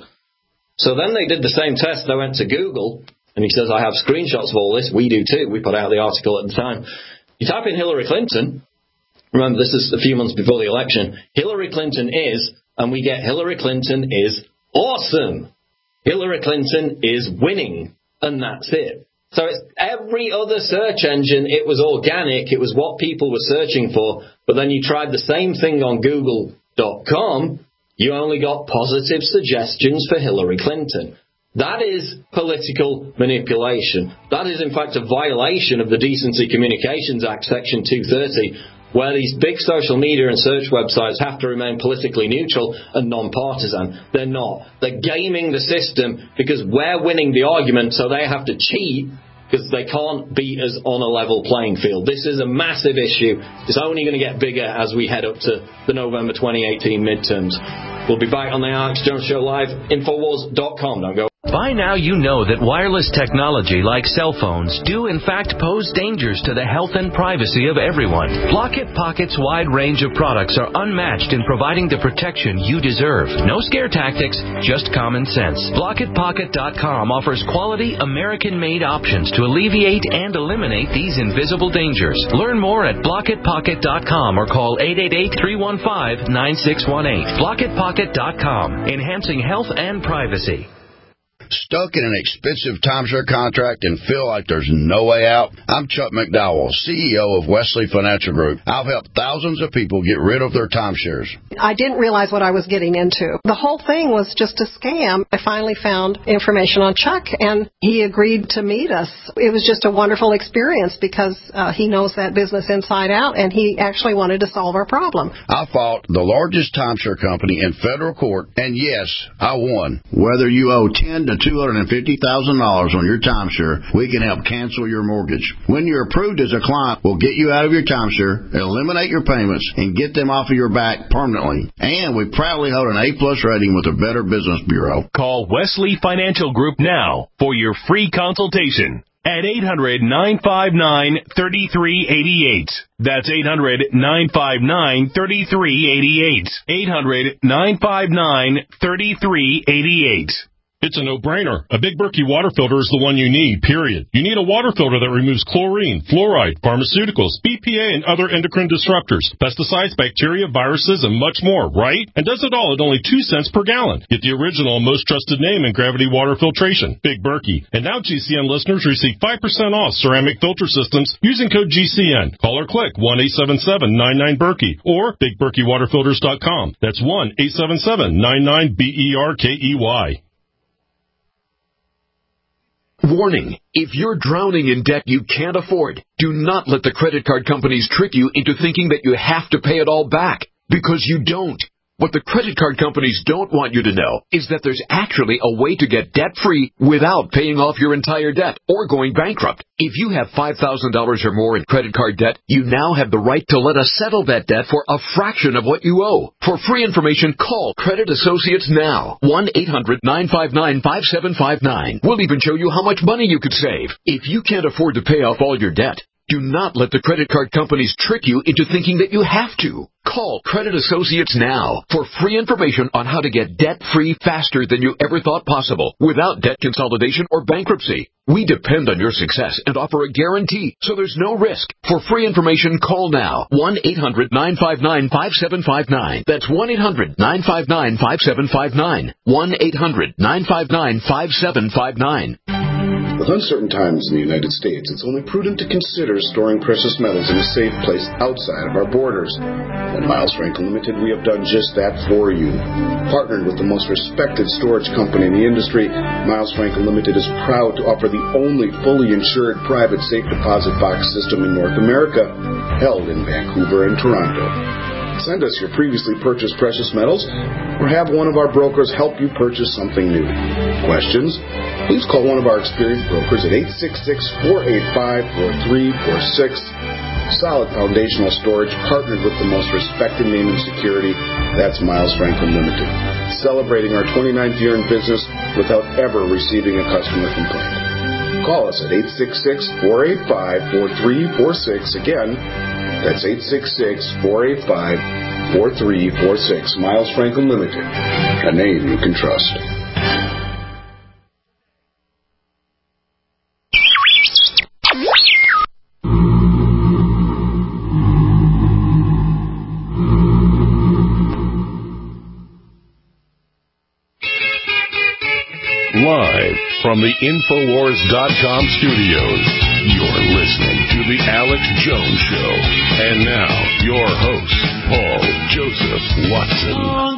So then they did the same test. They went to Google, and he says, I have screenshots of all this. We do too. We put out the article at the time. You type in Hillary Clinton. Remember, this is a few months before the election. Hillary Clinton is, and we get Hillary Clinton is awesome. Hillary Clinton is winning, and that's it. So it's every other search engine, it was organic, it was what people were searching for, but then you tried the same thing on Google dot com, you only got positive suggestions for Hillary Clinton. That is political manipulation. That is, in fact, a violation of the Decency Communications Act, Section two thirty, where these big social media and search websites have to remain politically neutral and non-partisan. They're not. They're gaming the system because we're winning the argument, so they have to cheat because they can't beat us on a level playing field. This is a massive issue. It's only going to get bigger as we head up to the November twenty eighteen midterms. We'll be back on the Alex Jones Show live, Infowars dot com. Don't go. By now you know that wireless technology like cell phones do in fact pose dangers to the health and privacy of everyone. Blockit Pocket's wide range of products are unmatched in providing the protection you deserve. No scare tactics, just common sense. Blockit Pocket dot com offers quality American-made options to alleviate and eliminate these invisible dangers. Learn more at Blockit Pocket dot com or call eight eight eight, three one five, nine six one eight. Blockit Pocket dot com, enhancing health and privacy. Stuck in an expensive timeshare contract and feel like there's no way out? I'm Chuck McDowell, C E O of Wesley Financial Group. I've helped thousands of people get rid of their timeshares. I didn't realize what I was getting into. The whole thing was just a scam. I finally found information on Chuck, and he agreed to meet us. It was just a wonderful experience because uh, he knows that business inside out, and he actually wanted to solve our problem. I fought the largest timeshare company in federal court, and yes, I won. Whether you owe ten to two hundred fifty thousand dollars on your timeshare, we can help cancel your mortgage. When you're approved as a client, we'll get you out of your timeshare, eliminate your payments, and get them off of your back permanently. And we proudly hold an A-plus rating with the Better Business Bureau. Call Wesley Financial Group now for your free consultation. at eight hundred, nine five nine, three three eight eight. That's eight hundred, nine five nine, three three eight eight. eight hundred, nine five nine, three three eight eight. It's a no-brainer. A Big Berkey water filter is the one you need, period. You need a water filter that removes chlorine, fluoride, pharmaceuticals, B P A, and other endocrine disruptors, pesticides, bacteria, viruses, and much more, right? And does it all at only two cents per gallon. Get the original and most trusted name in gravity water filtration, Big Berkey. And now G C N listeners receive five percent off ceramic filter systems using code G C N. Call or click one eight seven seven, nine nine, Berkey or big berkey water filters dot com. That's one eight seven seven, nine nine, B E R K E Y. Warning, if you're drowning in debt you can't afford, do not let the credit card companies trick you into thinking that you have to pay it all back, because you don't. What the credit card companies don't want you to know is that there's actually a way to get debt-free without paying off your entire debt or going bankrupt. If you have five thousand dollars or more in credit card debt, you now have the right to let us settle that debt for a fraction of what you owe. For free information, call Credit Associates now. one eight hundred, nine five nine, five seven five nine. We'll even show you how much money you could save. If you can't afford to pay off all your debt, do not let the credit card companies trick you into thinking that you have to. Call Credit Associates now for free information on how to get debt-free faster than you ever thought possible without debt consolidation or bankruptcy. We depend on your success and offer a guarantee, so there's no risk. For free information, call now. one eight hundred, nine five nine, five seven five nine. That's one eight hundred, nine five nine, five seven five nine. one eight hundred, nine five nine, five seven five nine. With uncertain times in the United States, it's only prudent to consider storing precious metals in a safe place outside of our borders. At Miles Franklin Limited, we have done just that for you. Partnered with the most respected storage company in the industry, Miles Franklin Limited is proud to offer the only fully insured private safe deposit box system in North America, held in Vancouver and Toronto. Send us your previously purchased precious metals or have one of our brokers help you purchase something new. Questions? Please call one of our experienced brokers at eight six six, four eight five, four three four six. Solid foundational storage partnered with the most respected name in security. That's Miles Franklin Limited. Celebrating our twenty-ninth year in business without ever receiving a customer complaint. Call us at eight six six, four eight five, four three four six. Again, that's eight six six, four eight five, four three four six. Miles Franklin Limited, a name you can trust. Live from the Infowars dot com studios, you're listening to The Alex Jones Show. And now, your host, Paul Joseph Watson.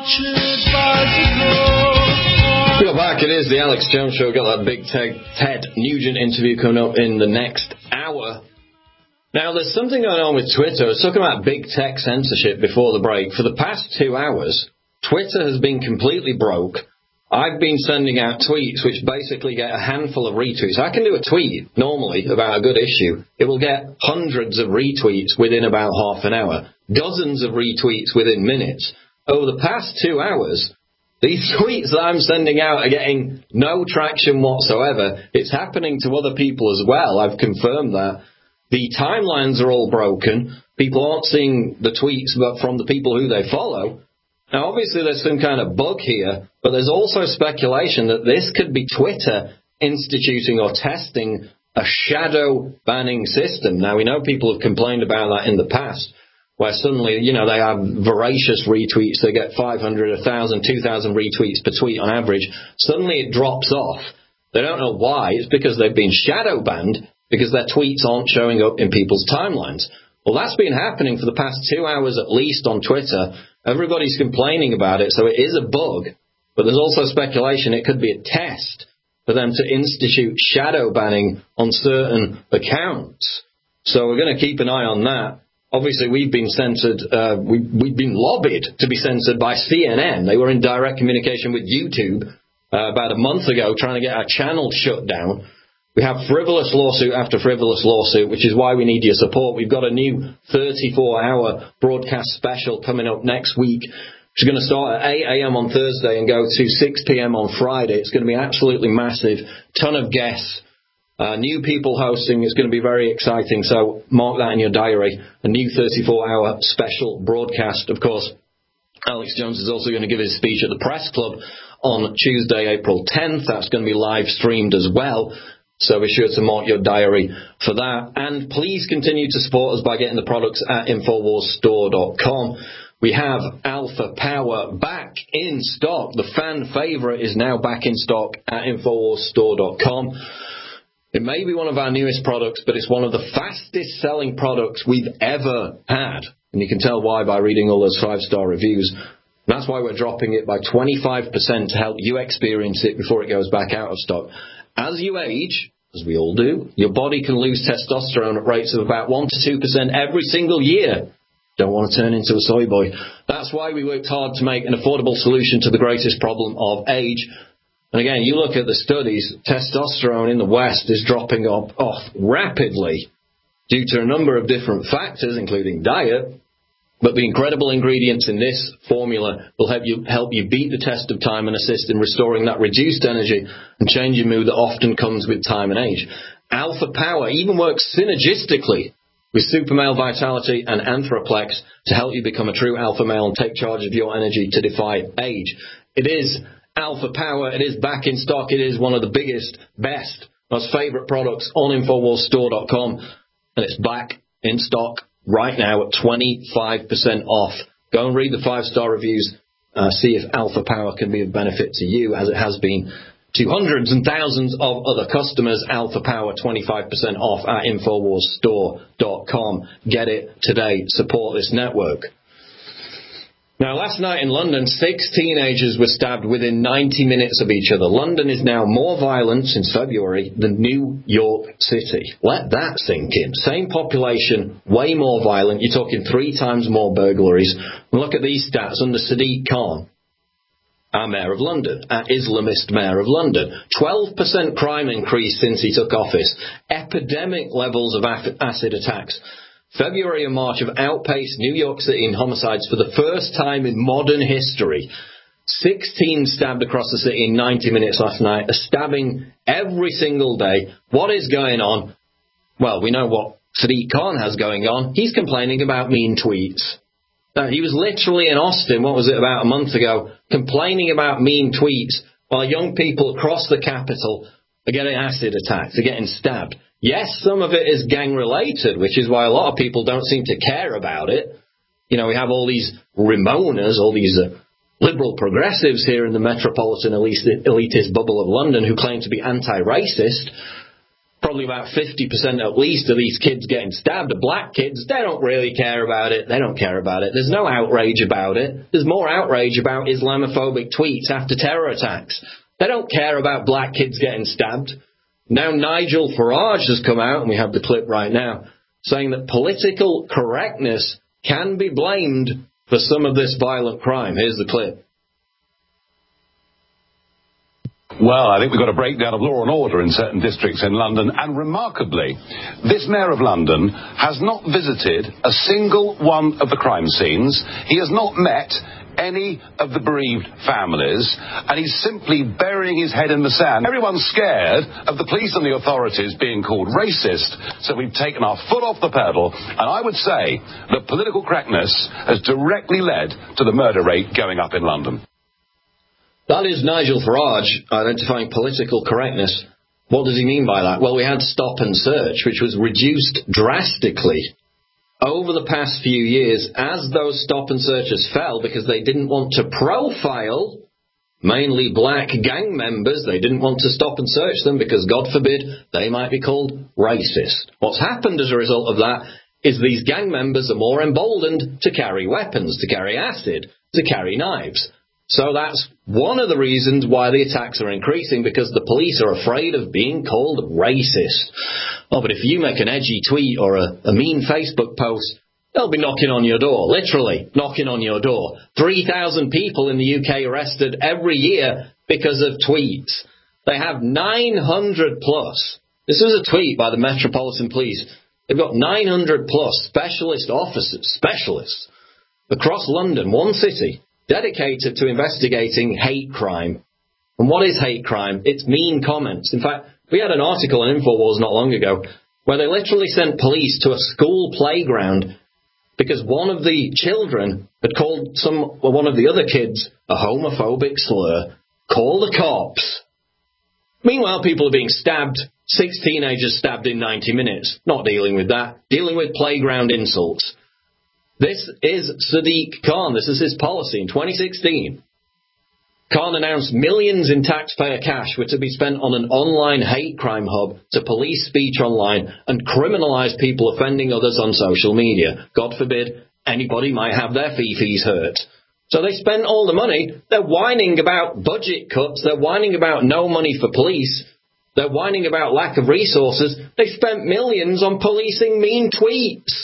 Welcome back. It is The Alex Jones Show. Got that big Ted, Ted Nugent interview coming up in the next hour. Now, there's something going on with Twitter. I was talking about big tech censorship before the break. For the past two hours, Twitter has been completely broke. I've been sending out tweets which basically get a handful of retweets. I can do a tweet normally about a good issue. It will get hundreds of retweets within about half an hour, dozens of retweets within minutes. Over the past two hours, these tweets that I'm sending out are getting no traction whatsoever. It's happening to other people as well. I've confirmed that. The timelines are all broken. People aren't seeing the tweets but from the people who they follow. Now, obviously, there's some kind of bug here, but there's also speculation that this could be Twitter instituting or testing a shadow banning system. Now, we know people have complained about that in the past, where suddenly, you know, they have voracious retweets. They get five hundred, one thousand, two thousand retweets per tweet on average. Suddenly it drops off. They don't know why. It's because they've been shadow banned because their tweets aren't showing up in people's timelines. Well, that's been happening for the past two hours at least on Twitter. Everybody's complaining about it, so it is a bug. But there's also speculation it could be a test for them to institute shadow banning on certain accounts. So we're going to keep an eye on that. Obviously, we've been censored, uh, we, we've been lobbied to be censored by C N N. They were in direct communication with YouTube uh, about a month ago trying to get our channel shut down. We have frivolous lawsuit after frivolous lawsuit, which is why we need your support. We've got a new thirty-four hour broadcast special coming up next week, which is going to start at eight a.m. on Thursday and go to six p.m. on Friday. It's going to be absolutely massive. Ton of guests. Uh, new people hosting is going to be very exciting, so mark that in your diary. A new thirty-four hour special broadcast, of course. Alex Jones is also going to give his speech at the Press Club on Tuesday, April tenth. That's going to be live streamed as well. So be sure to mark your diary for that. And please continue to support us by getting the products at Infowars Store dot com. We have Alpha Power back in stock. The fan favorite is now back in stock at Infowars Store dot com. It may be one of our newest products, but it's one of the fastest selling products we've ever had. And you can tell why by reading all those five-star reviews. That's why we're dropping it by twenty-five percent to help you experience it before it goes back out of stock. As you age, as we all do, your body can lose testosterone at rates of about one to two percent every single year. Don't want to turn into a soy boy. That's why we worked hard to make an affordable solution to the greatest problem of age. And again, you look at the studies, testosterone in the West is dropping off, off rapidly due to a number of different factors, including diet. But the incredible ingredients in this formula will help you help you beat the test of time and assist in restoring that reduced energy and change your mood that often comes with time and age. Alpha Power even works synergistically with Super Male Vitality and Anthroplex to help you become a true alpha male and take charge of your energy to defy age. It is Alpha Power. It is back in stock. It is one of the biggest, best, most favorite products on Infowars Store dot com. And it's back in stock right now at twenty-five percent off. Go and read the five-star reviews. Uh, see if Alpha Power can be of benefit to you, as it has been to hundreds and thousands of other customers. Alpha Power, twenty-five percent off at Infowars Store dot com. Get it today. Support this network. Now, last night in London, six teenagers were stabbed within ninety minutes of each other. London is now more violent since February than New York City. Let that sink in. Same population, way more violent. You're talking three times more burglaries. And look at these stats under Sadiq Khan, our Mayor of London, our Islamist Mayor of London. twelve percent crime increase since he took office. Epidemic levels of acid attacks. February and March have outpaced New York City in homicides for the first time in modern history. sixteen stabbed across the city in ninety minutes last night, a stabbing every single day. What is going on? Well, we know what Sadiq Khan has going on. He's complaining about mean tweets. Now, he was literally in Austin, what was it, about a month ago, complaining about mean tweets while young people across the capital are getting acid attacked, they're getting stabbed. Yes, some of it is gang-related, which is why a lot of people don't seem to care about it. You know, we have all these Ramonas, all these uh, liberal progressives here in the metropolitan elitist bubble of London who claim to be anti-racist. Probably about fifty percent at least of these kids getting stabbed are black kids. They don't really care about it. They don't care about it. There's no outrage about it. There's more outrage about Islamophobic tweets after terror attacks. They don't care about black kids getting stabbed. Now Nigel Farage has come out, and we have the clip right now, saying that political correctness can be blamed for some of this violent crime. Here's the clip. Well, I think we've got a breakdown of law and order in certain districts in London, and remarkably, this Mayor of London has not visited a single one of the crime scenes. He has not met any of the bereaved families, and he's simply burying his head in the sand. Everyone's scared of the police and the authorities being called racist, so we've taken our foot off the pedal, and I would say that political correctness has directly led to the murder rate going up in London. That is Nigel Farage identifying political correctness. What does he mean by that? Well, we had stop and search, which was reduced drastically over the past few years as those stop and searches fell because they didn't want to profile mainly black gang members. They didn't want to stop and search them because, God forbid, they might be called racist. What's happened as a result of that is these gang members are more emboldened to carry weapons, to carry acid, to carry knives. So that's one of the reasons why the attacks are increasing, because the police are afraid of being called racist. Oh, but if you make an edgy tweet or a, a mean Facebook post, they'll be knocking on your door, literally knocking on your door. three thousand people in the U K arrested every year because of tweets. They have nine hundred plus. This is a tweet by the Metropolitan Police. They've got nine hundred plus specialist officers, specialists, across London, one city, dedicated to investigating hate crime. And what is hate crime? It's mean comments. In fact, We had an article on InfoWars not long ago where they literally sent police to a school playground because one of the children had called some well, one of the other kids a homophobic slur. Call the cops. Meanwhile, people are being stabbed. Six teenagers stabbed in ninety minutes. Not dealing with that. Dealing with playground insults. This is Sadiq Khan. This is his policy. In twenty sixteen, Khan announced millions in taxpayer cash were to be spent on an online hate crime hub to police speech online and criminalise people offending others on social media. God forbid anybody might have their fifis hurt. So they spent all the money. They're whining about budget cuts. They're whining about no money for police. They're whining about lack of resources. They spent millions on policing mean tweets.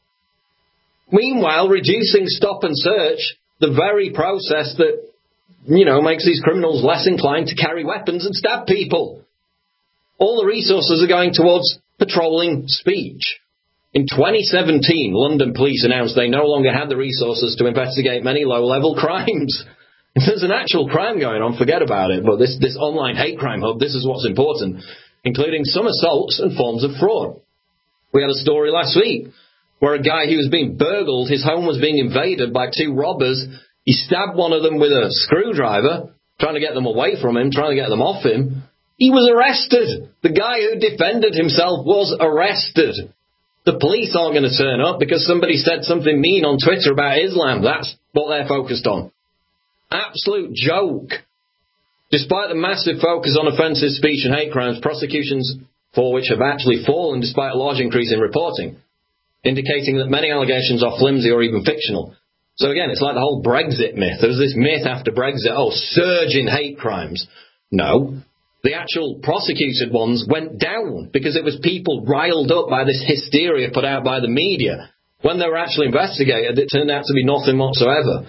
Meanwhile, reducing stop and search, the very process that, you know, makes these criminals less inclined to carry weapons and stab people. All the resources are going towards patrolling speech. In twenty seventeen, London police announced they no longer had the resources to investigate many low-level crimes. If there's an actual crime going on, forget about it. But this, this online hate crime hub, this is what's important, including some assaults and forms of fraud. We had a story last week where a guy who was being burgled, his home was being invaded by two robbers. He stabbed one of them with a screwdriver, trying to get them away from him, trying to get them off him. He was arrested. The guy who defended himself was arrested. The police aren't going to turn up because somebody said something mean on Twitter about Islam. That's what they're focused on. Absolute joke. Despite the massive focus on offensive speech and hate crimes, prosecutions for which have actually fallen despite a large increase in reporting, indicating that many allegations are flimsy or even fictional. So again, it's like the whole Brexit myth. There was this myth after Brexit, oh, surge in hate crimes. No. The actual prosecuted ones went down because it was people riled up by this hysteria put out by the media. When they were actually investigated, it turned out to be nothing whatsoever.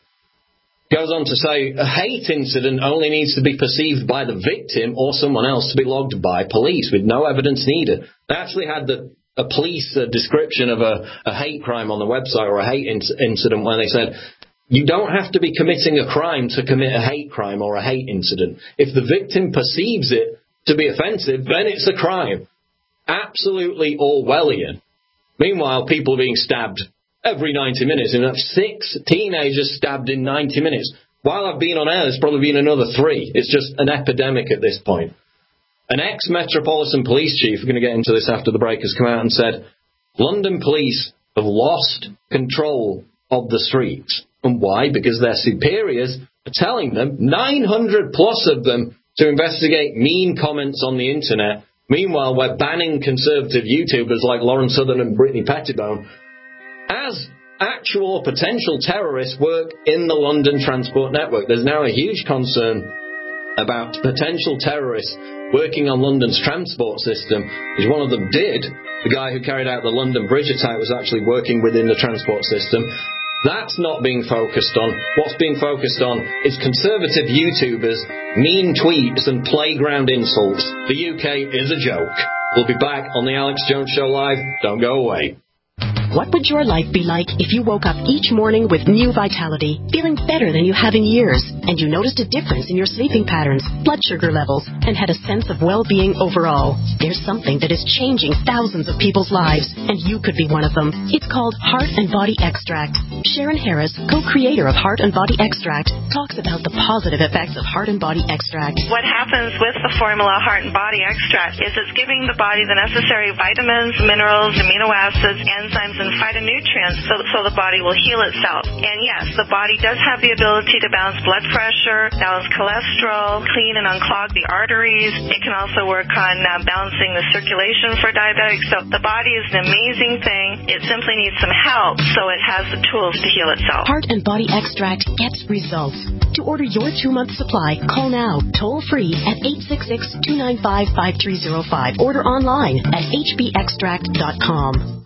Goes on to say, a hate incident only needs to be perceived by the victim or someone else to be logged by police with no evidence needed. They actually had the, a police uh, description of a, a hate crime on the website or a hate in- incident where they said, you don't have to be committing a crime to commit a hate crime or a hate incident. If the victim perceives it to be offensive, then it's a crime. Absolutely Orwellian. Meanwhile, people are being stabbed every ninety minutes. And that's six teenagers stabbed in ninety minutes. While I've been on air, there's probably been another three. It's just an epidemic at this point. An ex-Metropolitan Police chief, we're going to get into this after the break, has come out and said, London police have lost control of the streets. And why? Because their superiors are telling them, nine hundred plus of them, to investigate mean comments on the internet. Meanwhile, we're banning conservative YouTubers like Lauren Southern and Brittany Pettibone as actual or potential terrorists work in the London transport network. There's now a huge concern about potential terrorists working on London's transport system, which one of them did. The guy who carried out the London Bridge attack was actually working within the transport system. That's not being focused on. What's being focused on is conservative YouTubers, mean tweets and playground insults. The U K is a joke. We'll be back on the Alex Jones Show Live. Don't go away. What would your life be like if you woke up each morning with new vitality, feeling better than you have in years, and you noticed a difference in your sleeping patterns, blood sugar levels, and had a sense of well-being overall? There's something that is changing thousands of people's lives, and you could be one of them. It's called Heart and Body Extract. Sharon Harris, co-creator of Heart and Body Extract, talks about the positive effects of Heart and Body Extract. What happens with the formula Heart and Body Extract is it's giving the body the necessary vitamins, minerals, amino acids, enzymes, and phytonutrients so, so the body will heal itself. And yes, the body does have the ability to balance blood pressure, balance cholesterol, clean and unclog the arteries. It can also work on uh, balancing the circulation for diabetics. So the body is an amazing thing. It simply needs some help so it has the tools to heal itself. Heart and Body Extract gets results. To order your two-month supply, call now, toll-free at eight six six, two nine five, five three zero five. Order online at h b extract dot com.